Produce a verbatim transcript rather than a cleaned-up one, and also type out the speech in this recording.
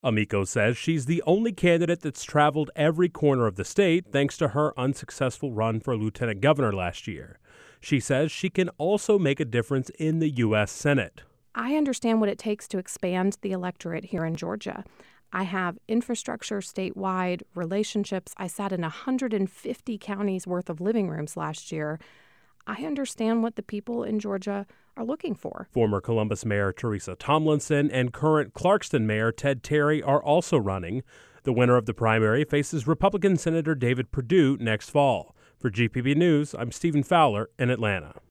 Amico says she's the only candidate that's traveled every corner of the state thanks to her unsuccessful run for lieutenant governor last year. She says she can also make a difference in the U S Senate. I understand what it takes to expand the electorate here in Georgia. I have infrastructure statewide, relationships. I sat in one hundred fifty counties worth of living rooms last year. I understand what the people in Georgia are looking for. Former Columbus Mayor Teresa Tomlinson and current Clarkston Mayor Ted Terry are also running. The winner of the primary faces Republican Senator David Perdue next fall. For G P B News, I'm Stephen Fowler in Atlanta.